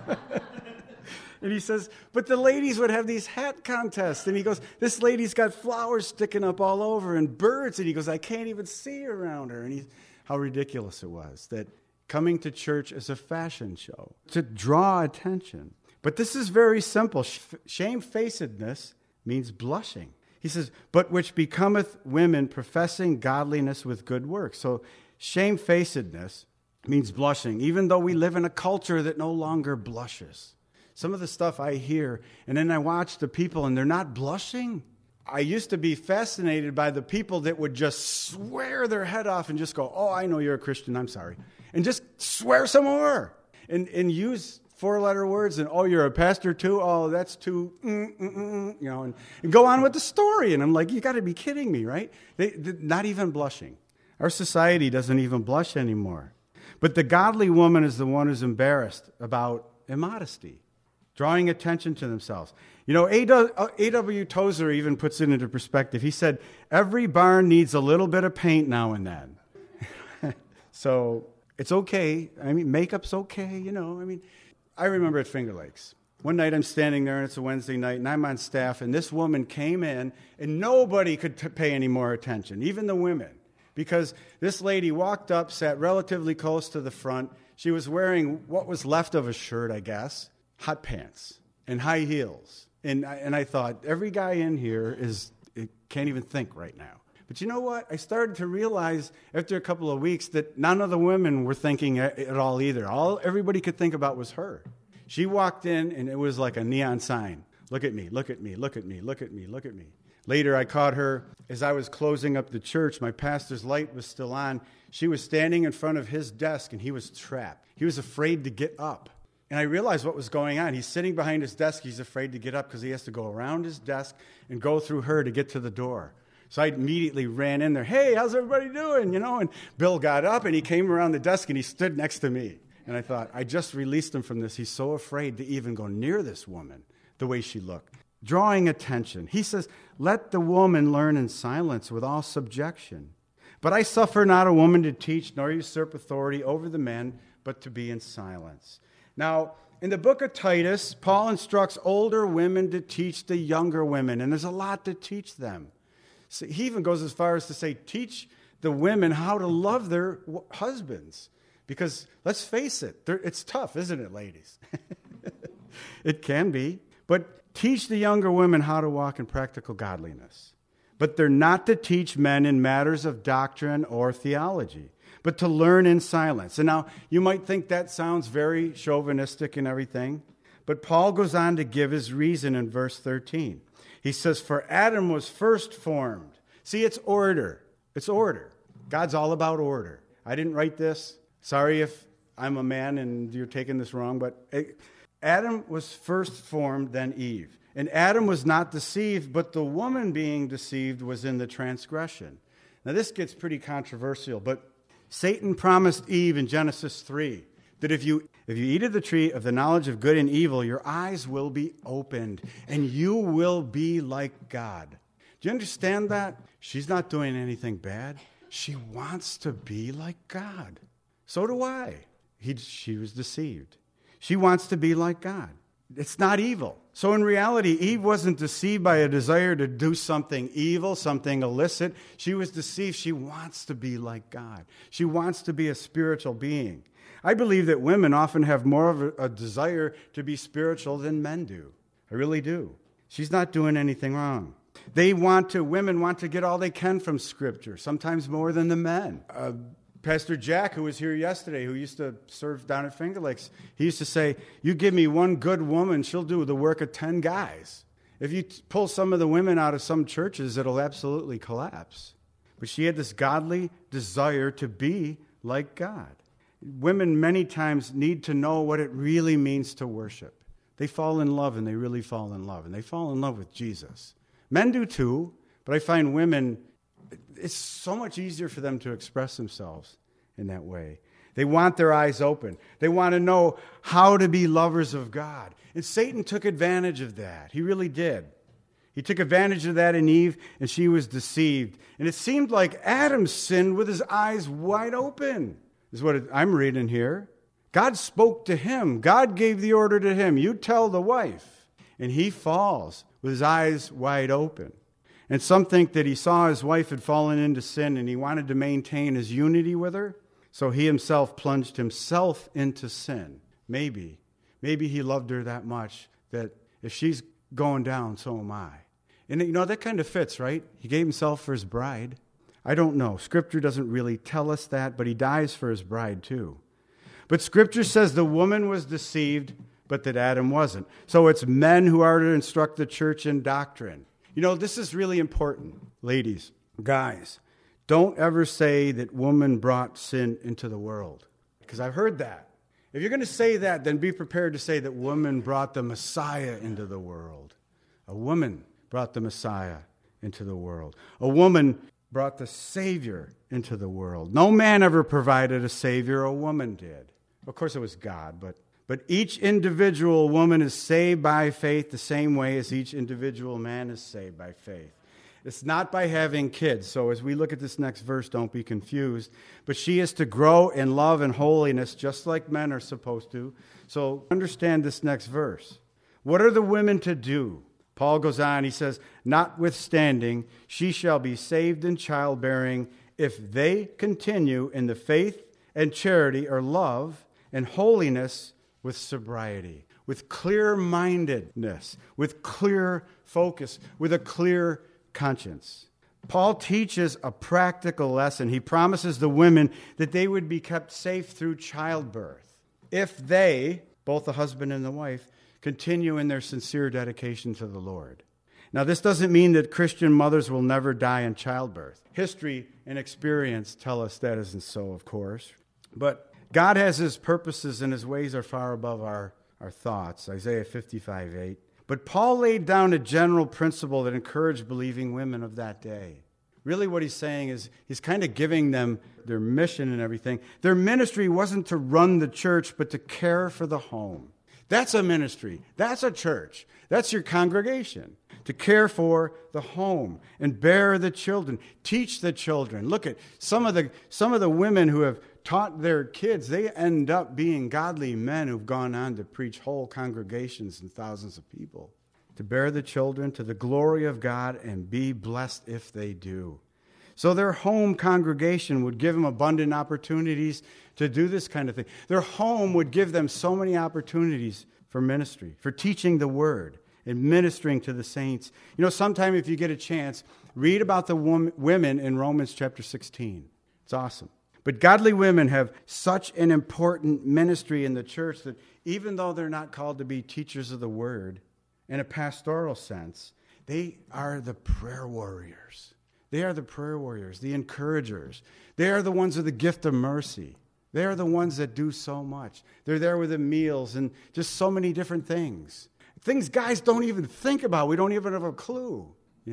And he says, but the ladies would have these hat contests. And he goes, this lady's got flowers sticking up all over and birds. And he goes, I can't even see around her. And how ridiculous it was that coming to church is a fashion show to draw attention. But this is very simple. Shamefacedness means blushing. He says, but which becometh women professing godliness with good works. So shamefacedness means blushing, even though we live in a culture that no longer blushes. Some of the stuff I hear, and then I watch the people, and they're not blushing. I used to be fascinated by the people that would just swear their head off and just go, oh, I know you're a Christian, I'm sorry. And just swear some more. And use 4-letter words, and, oh, you're a pastor too? Oh, that's too, you know, and go on with the story. And I'm like, you got to be kidding me, right? They're not even blushing. Our society doesn't even blush anymore. But the godly woman is the one who's embarrassed about immodesty, drawing attention to themselves. You know, A.W. Tozer even puts it into perspective. He said, every barn needs a little bit of paint now and then. So it's okay. I mean, makeup's okay, you know. I mean, I remember at Finger Lakes. One night I'm standing there, and it's a Wednesday night, and I'm on staff, and this woman came in, and nobody could pay any more attention, even the women, because this lady walked up, sat relatively close to the front. She was wearing what was left of a shirt, I guess, hot pants and high heels. And I thought, every guy in here can't even think right now. But you know what? I started to realize after a couple of weeks that none of the women were thinking at all either. All everybody could think about was her. She walked in, and it was like a neon sign. Look at me, look at me, look at me, look at me, look at me. Later, I caught her as I was closing up the church. My pastor's light was still on. She was standing in front of his desk, and he was trapped. He was afraid to get up. And I realized what was going on. He's sitting behind his desk. He's afraid to get up because he has to go around his desk and go through her to get to the door. So I immediately ran in there. Hey, how's everybody doing? You know, and Bill got up, and he came around the desk, and he stood next to me. And I thought, I just released him from this. He's so afraid to even go near this woman, the way she looked. Drawing attention. He says, let the woman learn in silence with all subjection. But I suffer not a woman to teach, nor usurp authority over the men, but to be in silence. Now, in the book of Titus, Paul instructs older women to teach the younger women, and there's a lot to teach them. So he even goes as far as to say, teach the women how to love their husbands. Because let's face it, it's tough, isn't it, ladies? It can be. But teach the younger women how to walk in practical godliness. But they're not to teach men in matters of doctrine or theology, but to learn in silence. And now, you might think that sounds very chauvinistic and everything, but Paul goes on to give his reason in verse 13. He says, for Adam was first formed. See, it's order. It's order. God's all about order. I didn't write this. Sorry if I'm a man and you're taking this wrong, but Adam was first formed, then Eve. And Adam was not deceived, but the woman being deceived was in the transgression. Now, this gets pretty controversial, but Satan promised Eve in Genesis 3 that if you eat of the tree of the knowledge of good and evil, your eyes will be opened, and you will be like God. Do you understand that? She's not doing anything bad. She wants to be like God. So do I. She was deceived. She wants to be like God. It's not evil. So in reality, Eve wasn't deceived by a desire to do something evil, something illicit. She was deceived. She wants to be like God. She wants to be a spiritual being. I believe that women often have more of a desire to be spiritual than men do. I really do. She's not doing anything wrong. Women want to get all they can from Scripture, sometimes more than the men. Pastor Jack, who was here yesterday, who used to serve down at Finger Lakes, he used to say, you give me one good woman, she'll do the work of 10 guys. If you pull some of the women out of some churches, it'll absolutely collapse. But she had this godly desire to be like God. Women many times need to know what it really means to worship. They fall in love, and they really fall in love, and they fall in love with Jesus. Men do too, but I find women, it's so much easier for them to express themselves in that way. They want their eyes open. They want to know how to be lovers of God. And Satan took advantage of that. He really did. He took advantage of that in Eve, and she was deceived. And it seemed like Adam sinned with his eyes wide open, is what I'm reading here. God spoke to him. God gave the order to him. You tell the wife. And he falls with his eyes wide open. And some think that he saw his wife had fallen into sin and he wanted to maintain his unity with her. So he himself plunged himself into sin. Maybe he loved her that much that if she's going down, so am I. And that kind of fits, right? He gave himself for his bride. I don't know. Scripture doesn't really tell us that, but he dies for his bride too. But Scripture says the woman was deceived, but that Adam wasn't. So it's men who are to instruct the church in doctrine. This is really important. Ladies, guys, don't ever say that woman brought sin into the world, because I've heard that. If you're going to say that, then be prepared to say that woman brought the Messiah into the world. A woman brought the Messiah into the world. A woman brought the Savior into the world. No man ever provided a Savior, a woman did. Of course, it was God, but each individual woman is saved by faith the same way as each individual man is saved by faith. It's not by having kids. So as we look at this next verse, don't be confused. But she is to grow in love and holiness just like men are supposed to. So understand this next verse. What are the women to do? Paul goes on, he says, notwithstanding, she shall be saved in childbearing if they continue in the faith and charity or love and holiness with sobriety, with clear-mindedness, with clear focus, with a clear conscience. Paul teaches a practical lesson. He promises the women that they would be kept safe through childbirth if they, both the husband and the wife, continue in their sincere dedication to the Lord. Now, this doesn't mean that Christian mothers will never die in childbirth. History and experience tell us that isn't so, of course. But God has his purposes and his ways are far above our thoughts. Isaiah 55:8. But Paul laid down a general principle that encouraged believing women of that day. Really what he's saying is he's kind of giving them their mission and everything. Their ministry wasn't to run the church, but to care for the home. That's a ministry. That's a church. That's your congregation. To care for the home and bear the children, teach the children. Look at some of the women who have taught their kids. They end up being godly men who've gone on to preach whole congregations and thousands of people. To bear the children to the glory of God and be blessed if they do. So their home congregation would give them abundant opportunities to do this kind of thing. Their home would give them so many opportunities for ministry, for teaching the word and ministering to the saints. Sometime if you get a chance, read about the women in Romans chapter 16. It's awesome. But godly women have such an important ministry in the church that even though they're not called to be teachers of the word in a pastoral sense, they are the prayer warriors. They are the prayer warriors, the encouragers. They are the ones with the gift of mercy. They are the ones that do so much. They're there with the meals and just so many different things. Things guys don't even think about. We don't even have a clue.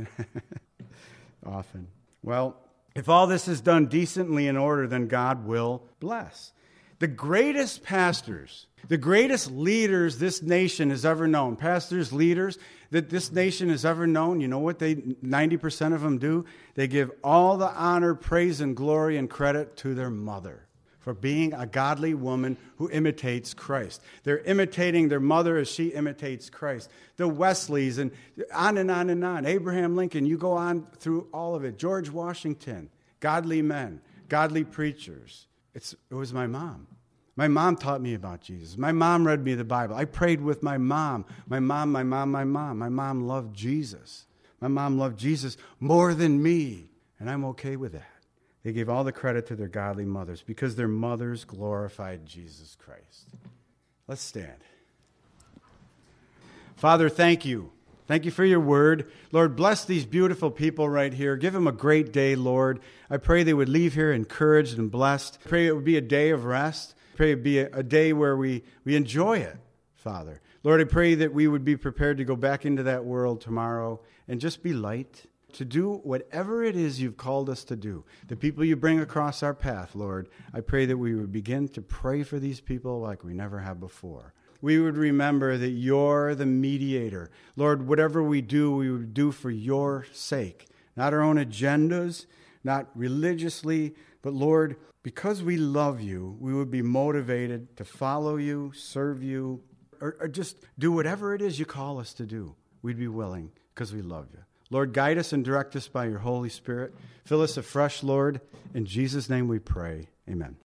Often. Well, if all this is done decently in order, then God will bless. The greatest pastors, the greatest leaders this nation has ever known, pastors, leaders that this nation has ever known, you know what 90% of them do? They give all the honor, praise, and glory and credit to their mother for being a godly woman who imitates Christ. They're imitating their mother as she imitates Christ. The Wesleys and on and on and on. Abraham Lincoln, you go on through all of it. George Washington, godly men, godly preachers. It was my mom. My mom taught me about Jesus. My mom read me the Bible. I prayed with my mom. My mom loved Jesus. My mom loved Jesus more than me, and I'm okay with that. They gave all the credit to their godly mothers because their mothers glorified Jesus Christ. Let's stand. Father, thank you. Thank you for your word. Lord, bless these beautiful people right here. Give them a great day, Lord. I pray they would leave here encouraged and blessed. I pray it would be a day of rest. I pray it would be a day where we enjoy it, Father. Lord, I pray that we would be prepared to go back into that world tomorrow and just be light, to do whatever it is you've called us to do. The people you bring across our path, Lord, I pray that we would begin to pray for these people like we never have before. We would remember that you're the mediator. Lord, whatever we do, we would do for your sake. Not our own agendas, not religiously, but Lord, because we love you, we would be motivated to follow you, serve you, or just do whatever it is you call us to do. We'd be willing because we love you. Lord, guide us and direct us by your Holy Spirit. Fill us afresh, Lord. In Jesus' name we pray. Amen.